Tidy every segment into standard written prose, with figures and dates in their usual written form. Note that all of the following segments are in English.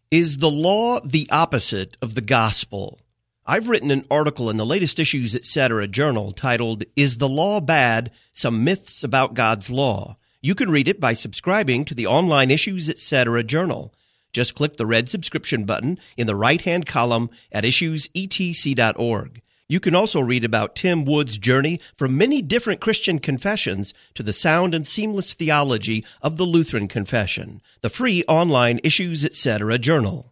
Is the law the opposite of the gospel? I've written an article in the latest Issues Etc. journal titled, Is the Law Bad? Some Myths About God's Law. You can read it by subscribing to the online Issues Etc. journal. Just click the red subscription button in the right-hand column at issuesetc.org. You can also read about Tim Wood's journey from many different Christian confessions to the sound and seamless theology of the Lutheran Confession, the free online Issues Etc. journal.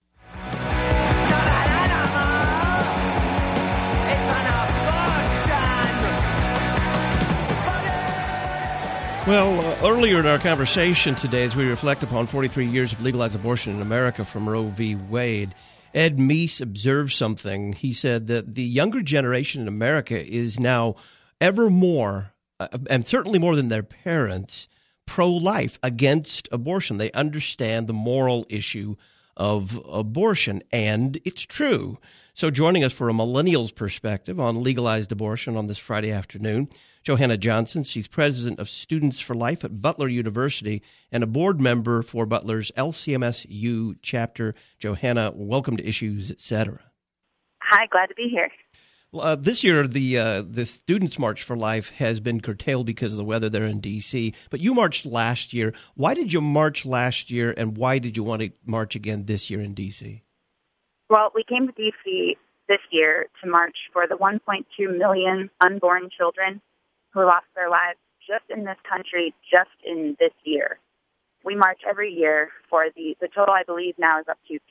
Well, earlier in our conversation today, as we reflect upon 43 years of legalized abortion in America from Roe v. Wade, Ed Meese observed something. He said that the younger generation in America is now ever more, and certainly more than their parents, pro-life, against abortion. They understand the moral issue of abortion, and it's true. So joining us for a millennial's perspective on legalized abortion on this Friday afternoon, Johanna Johnson. She's president of Students for Life at Butler University and a board member for Butler's LCMSU chapter. Johanna, welcome to Issues Etc. Hi, glad to be here. This year, the Students March for Life has been curtailed because of the weather there in D.C., but you marched last year. Why did you march last year, and why did you want to march again this year in D.C.? Well, we came to D.C. this year to march for the 1.2 million unborn children who lost their lives just in this country, just in this year. We march every year for the total, I believe, now is up to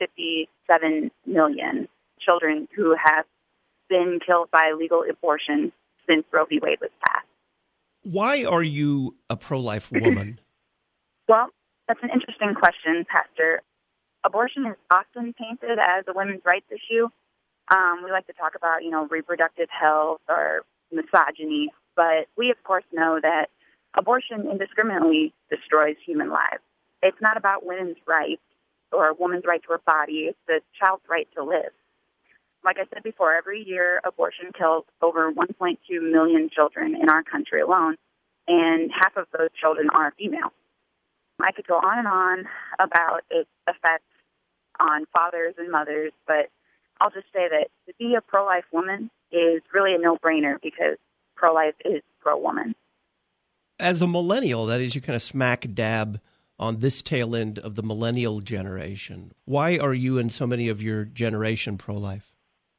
57 million children who have been killed by illegal abortion since Roe v. Wade was passed. Why are you a pro-life woman? Well, that's an interesting question, Pastor. Abortion is often painted as a women's rights issue. We like to talk about, reproductive health or misogyny, but we, of course, know that abortion indiscriminately destroys human lives. It's not about women's rights or a woman's right to her body. It's the child's right to live. Like I said before, every year abortion kills over 1.2 million children in our country alone, and half of those children are female. I could go on and on about its effects on fathers and mothers, but I'll just say that to be a pro-life woman is really a no-brainer because pro-life is pro-woman. As a millennial, that is, you kind of smack dab on this tail end of the millennial generation. Why are you and so many of your generation pro-life?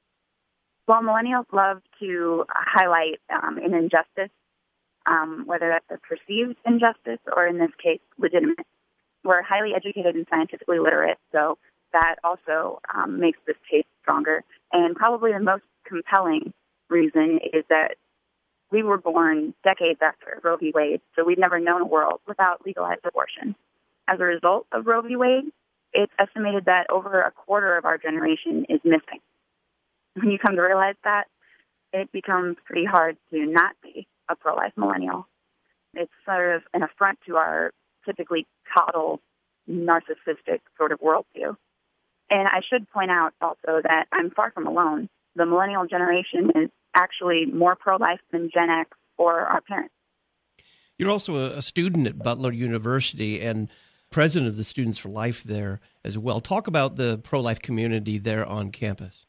Well, millennials love to highlight an injustice, whether that's a perceived injustice or, in this case, legitimate. We're highly educated and scientifically literate, so that also makes this case stronger. And probably the most compelling reason is that we were born decades after Roe v. Wade, so we've never known a world without legalized abortion. As a result of Roe v. Wade, it's estimated that over a quarter of our generation is missing. When you come to realize that, it becomes pretty hard to not be a pro-life millennial. It's sort of an affront to our typically coddled, narcissistic sort of worldview. And I should point out also that I'm far from alone. The millennial generation is actually more pro-life than Gen X or our parents. You're also a student at Butler University and president of the Students for Life there as well. Talk about the pro-life community there on campus.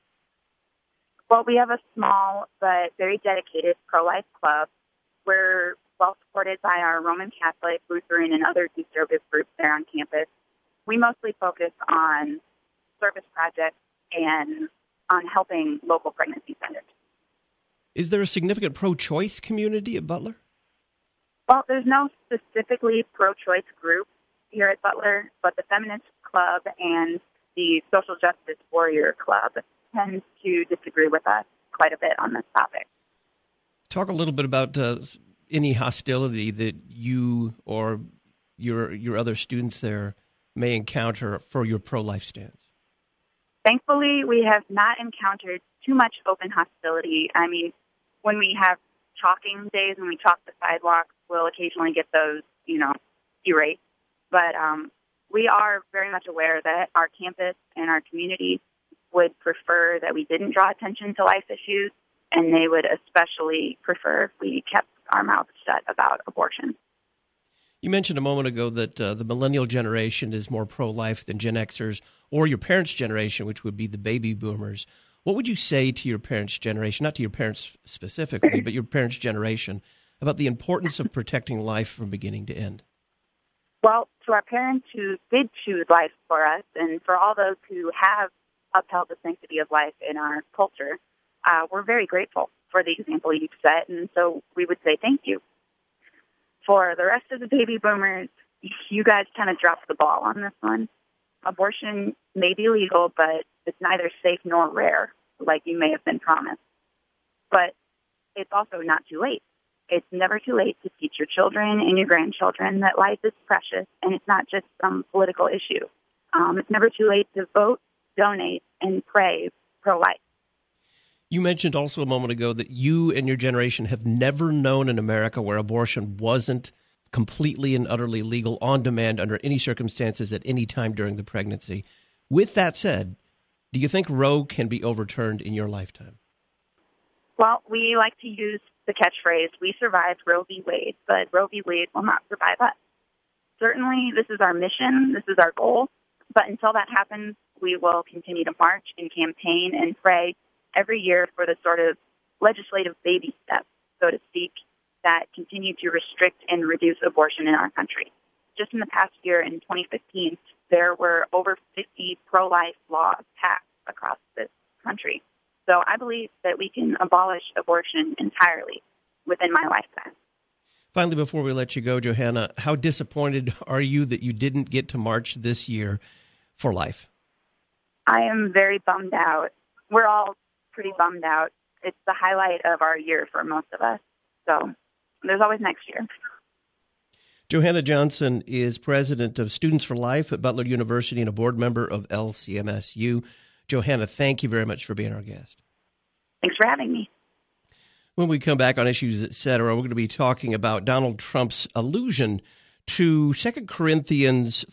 Well, we have a small but very dedicated pro-life club. We're well supported by our Roman Catholic, Lutheran, and other conservative groups there on campus. We mostly focus on service projects and on helping local pregnancy centers. Is there a significant pro-choice community at Butler? Well, there's no specifically pro-choice group here at Butler, but the Feminist Club and the Social Justice Warrior Club tend to disagree with us quite a bit on this topic. Talk a little bit about any hostility that you or your other students there may encounter for your pro-life stance. Thankfully, we have not encountered too much open hostility. I mean, when we have chalking days, when we chalk the sidewalks, we'll occasionally get those, erased. But we are very much aware that our campus and our community would prefer that we didn't draw attention to life issues, and they would especially prefer if we kept our mouths shut about abortion. You mentioned a moment ago that the millennial generation is more pro-life than Gen Xers or your parents' generation, which would be the baby boomers. What would you say to your parents' generation, not to your parents specifically, but your parents' generation, about the importance of protecting life from beginning to end? Well, to our parents who did choose life for us, and for all those who have upheld the sanctity of life in our culture, we're very grateful for the example you've set, and so we would say thank you. For the rest of the baby boomers, you guys kind of dropped the ball on this one. Abortion may be legal, but it's neither safe nor rare, like you may have been promised. But it's also not too late. It's never too late to teach your children and your grandchildren that life is precious and it's not just some political issue. It's never too late to vote, donate, and pray pro-life. You mentioned also a moment ago that you and your generation have never known in America where abortion wasn't completely and utterly legal on demand under any circumstances at any time during the pregnancy. With that said, do you think Roe can be overturned in your lifetime? Well, we like to use the catchphrase, we survived Roe v. Wade, but Roe v. Wade will not survive us. Certainly, this is our mission, this is our goal, but until that happens, we will continue to march and campaign and pray every year for the sort of legislative baby steps, so to speak, that continue to restrict and reduce abortion in our country. Just in the past year, in 2015, there were over 50 pro-life laws passed across this country. So I believe that we can abolish abortion entirely within my lifetime. Finally, before we let you go, Johanna, how disappointed are you that you didn't get to march this year for life? I am very bummed out. We're all pretty bummed out. It's the highlight of our year for most of us. So there's always next year. Johanna Johnson is president of Students for Life at Butler University and a board member of LCMSU. Johanna, thank you very much for being our guest. Thanks for having me. When we come back on Issues Etc., we're going to be talking about Donald Trump's allusion to 2 Corinthians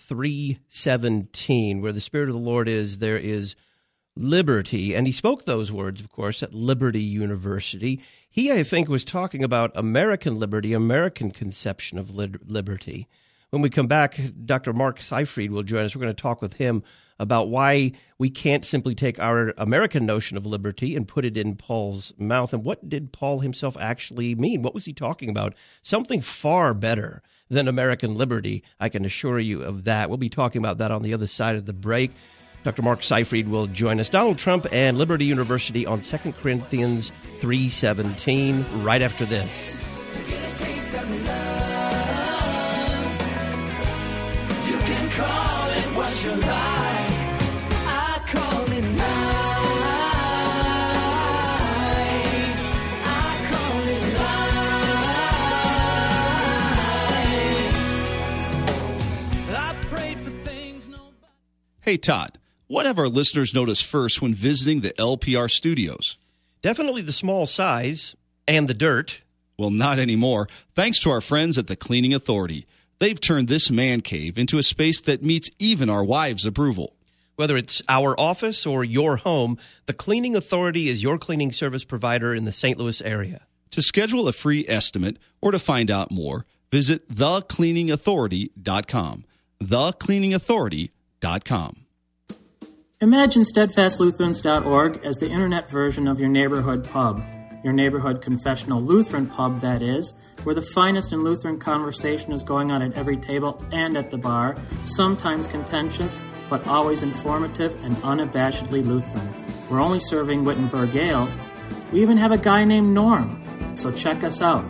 3:17, where the Spirit of the Lord is, there is liberty. And he spoke those words, of course, at Liberty University. He, I think, was talking about American liberty, American conception of liberty. When we come back, Dr. Mark Seyfried will join us. We're going to talk with him about why we can't simply take our American notion of liberty and put it in Paul's mouth. And what did Paul himself actually mean? What was he talking about? Something far better than American liberty. I can assure you of that. We'll be talking about that on the other side of the break. Dr. Mark Seyfried will join us. Donald Trump and Liberty University on 2 Corinthians 3:17 right after this. You can call it what you like. I call it life. I call it life. I prayed for things nobody. Hey, Todd, what have our listeners noticed first when visiting the LPR studios? Definitely the small size and the dirt. Well, not anymore. Thanks to our friends at the Cleaning Authority. They've turned this man cave into a space that meets even our wives' approval. Whether it's our office or your home, the Cleaning Authority is your cleaning service provider in the St. Louis area. To schedule a free estimate or to find out more, visit thecleaningauthority.com. Thecleaningauthority.com. Imagine SteadfastLutherans.org as the internet version of your neighborhood pub. Your neighborhood confessional Lutheran pub, that is, where the finest in Lutheran conversation is going on at every table and at the bar, sometimes contentious, but always informative and unabashedly Lutheran. We're only serving Wittenberg Ale. We even have a guy named Norm. So check us out,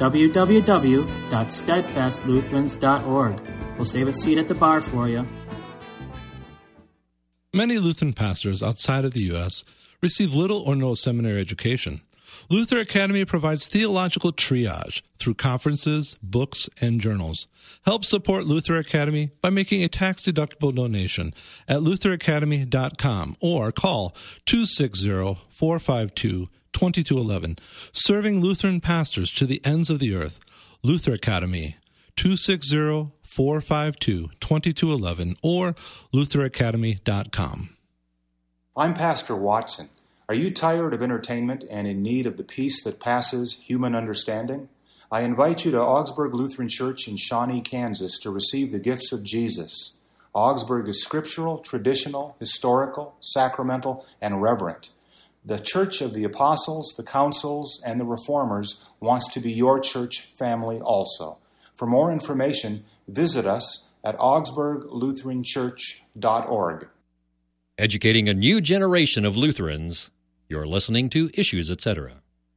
www.steadfastlutherans.org. We'll save a seat at the bar for you. Many Lutheran pastors outside of the U.S. receive little or no seminary education. Luther Academy provides theological triage through conferences, books, and journals. Help support Luther Academy by making a tax-deductible donation at lutheracademy.com or call 260-452-2211. Serving Lutheran pastors to the ends of the earth. Luther Academy, 260-452-2211 or lutheracademy.com. I'm Pastor Watson. Are you tired of entertainment and in need of the peace that passes human understanding? I invite you to Augsburg Lutheran Church in Shawnee, Kansas to receive the gifts of Jesus. Augsburg is scriptural, traditional, historical, sacramental, and reverent. The Church of the Apostles, the Councils, and the Reformers wants to be your church family also. For more information, visit us at augsburglutheranchurch.org. Educating a new generation of Lutherans. You're listening to Issues, Etc.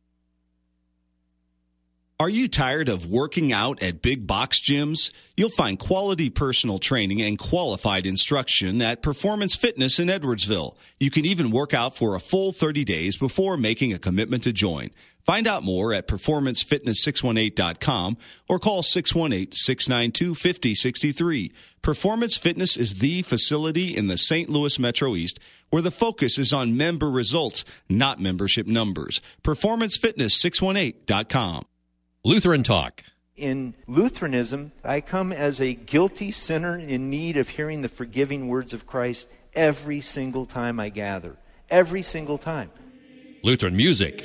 Are you tired of working out at big box gyms? You'll find quality personal training and qualified instruction at Performance Fitness in Edwardsville. You can even work out for a full 30 days before making a commitment to join. Find out more at performancefitness618.com or call 618-692-5063. Performance Fitness is the facility in the St. Louis Metro East where the focus is on member results, not membership numbers. Performancefitness618.com. Lutheran Talk. In Lutheranism, I come as a guilty sinner in need of hearing the forgiving words of Christ every single time I gather. Every single time. Lutheran Music.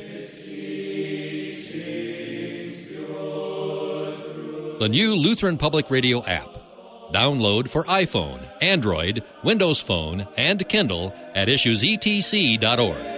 The new Lutheran Public Radio app. Download for iPhone, Android, Windows Phone, and Kindle at issuesetc.org.